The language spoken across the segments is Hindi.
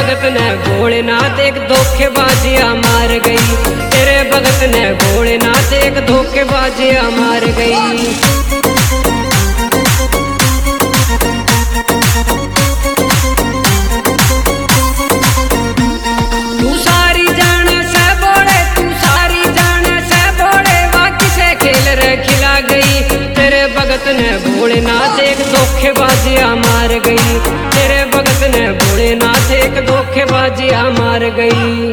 भगत ने भोलेनाथ एक धोखेबाजियां मार गई। तेरे भगत ने भोलेनाथ एक धोखेबाजियां मार गई। भोलेनाथ एक धोखेबाजियां मार गई। तेरे भगत ने भोलेनाथ एक धोखेबाजियां मार गई।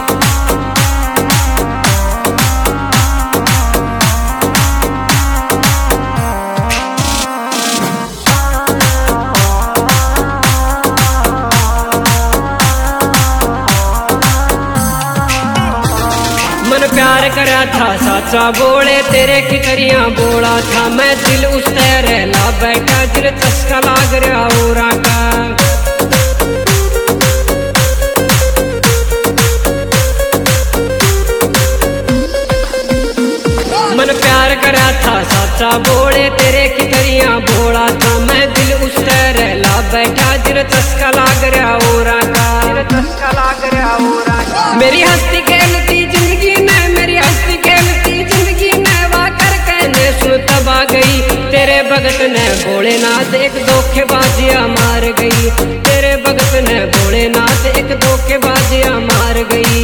मन प्यार करा था साचा बोले तेरे की करियां बोला था। मैं दिल उस तेरे ला बैठा दिल चस्का लाग रहा ओरा का। मन प्यार करा था साचा बोले तेरे की करियां बोला था। मैं दिल उस तेरे ला बैठा दिल चस्का लाग रहा ओरा का। दिल चस्का लाग रहा ओरा का। मेरी हस्ती खेलती जिंदगी ने, मेरी हस्ती खेलती जिंदगी ने वा कर कहने सुन तब आ गई। तेरे भगत ने भोलेनाथ एक धोखेबाजियां मार गई। तेरे भगत ने भोलेनाथ एक धोखेबाजियां मार गई।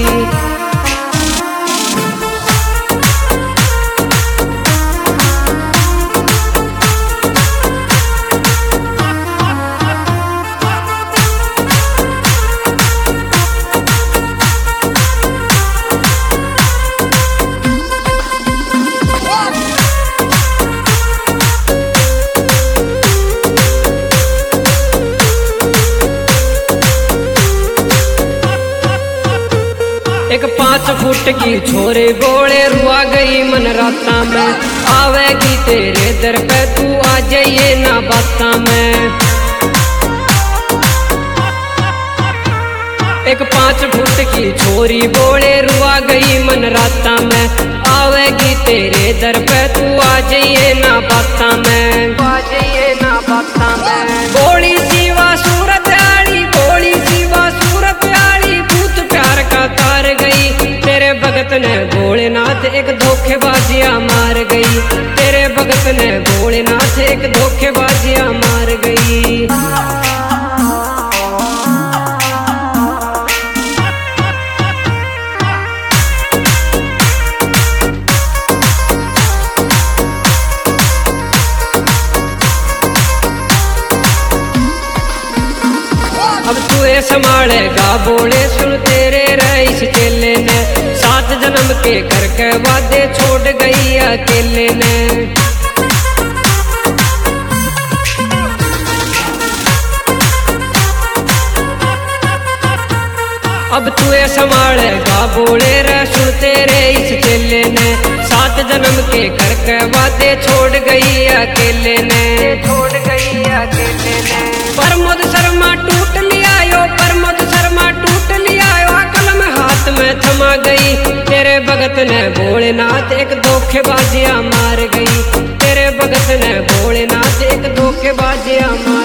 एक 5 फुट की छोरे बोले रुआ गई मन राता में। आवेगी तेरे दर पे तू आ जाइए ना बाता में। एक 5 फुट की छोरी बोले रुआ गई मन राता में। आवेगी तेरे दर पे तू आ जाइए ना बाता में। आ जाइए ना बाता में। बोली सीवा सूरत आड़ी, बोली सीवा सूरत आड़ी भूत प्यार का तार गई। तेरे भगत ने भोलेनाथ एक धोखेबाजियां मार गई। तेरे भगत ने भोलेनाथ एक धोखेबाजियां मार गई। अब तुए संभालेगा बोले सुन तेरे रईस चेले ने। 7 जन्म के करके वादे छोड़ गई अकेले ने। अब तुए संभालेगा बोले रे सुन तेरे इस चेले ने। 7 जन्म के करके वादे छोड़ गई अकेले ने। छोड़ गई अकेले ने। प्रमोद शर्मा टूट लिया यो, प्रमोद शर्मा टूट लिया यो। कलम हाथ में थमा गई। तेरे भगत ने भोलेनाथ एक धोखेबाजियां मार गई। तेरे भगत ने भोलेनाथ एक धोखेबाजियां